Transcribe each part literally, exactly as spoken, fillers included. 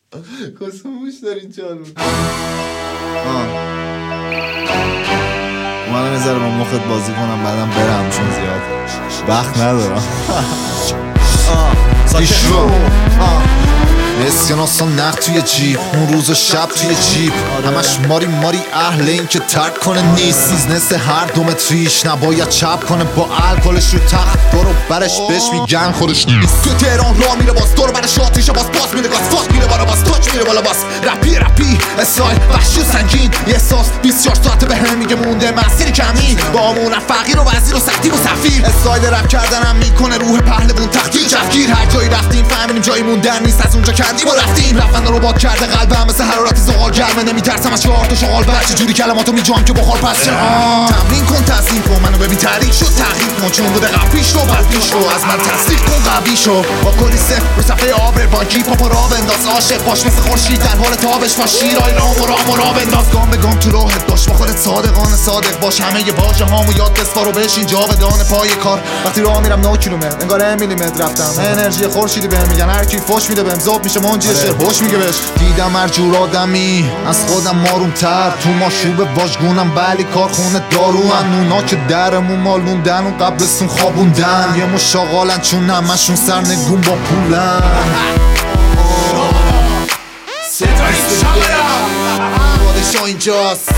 کسموش دارین جان اومدم یه ذره با مخت بازی کنم بعدم برم چون زیاد وقت ندارم. پیشرو اسکناس ها نقد توی جیب، اون روز و شب توی جیب، همش ماری ماری اهل این که ترک کنه نیست. بیزنس هر دو متریش نباید چپ کنه با الکلش رو تخت دارو برش بهش میگن خودش نیست. تو تهران راه میره باز دور برش آتیشه باز باز میره گاز فاک میره بالا باز تاچ میره بالا باز رپی رپی اسرائیل وحشی و سنگین یه احساس بیست و چهار ساعته به هم میگه مونده مسیر کمی با امونم فقیر و وزیر و سختی و سفیر. اسرائیل رپ کردنم میکنه روح پهلوون تختی جفگیر. هر جایی رفتیم فهمیدیم جایی موندن نیست از اونجا کردیم و رفتیم. رفتن رو باد کرده قلبم مثل حرارت زغال گرمه. نمیترسم از چهار تا شغال بچه جوری کلماتو میجام که بخار پس چه تمرین کن تزیین کن منو ببین تحریک شد تغییر کن چون بوده قبلیش رو بعد پیش رو از من تصدیق کن قبلی شو با کلی صفر رو صفحه آبر بانکی پاپا را بنداز عاشق باش مثل خورشید در حال تابش با شیرای رام و رام و را بنداز گام به گام تو راهت باش با خودت صادقانه صادق باش همه ی واژه هامو یاد بسپار و بشین جاودانه پای کار. وقتی راه میرم نه کیلومتر انگار میلیمتر رفتم انرژی خورشیدی بهم میگن هر کی فوش میده بهم ذوب میشه منجی شعر هوش میگه بهش. دیدم هر جور آدمی از خودم آروم‌تر تو ماشوب واژگونم بلی کارخونه دارو انونا که درمون مالوندن و قبلستون خوابوندن یه مشاغالن چون همشون سرنگون با پولن. پادشاه اینجاست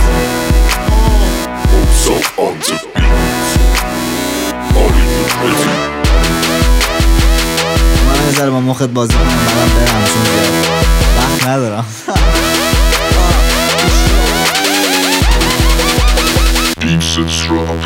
من یه ذره با مخت بازی کنم بعدم برم چون زیاد وقت ندارم. Beats drop.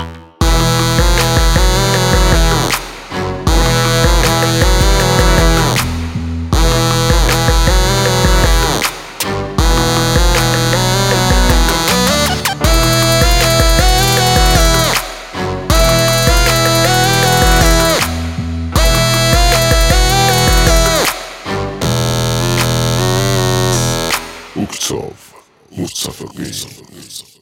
Uktsov, Mustafa Gizem.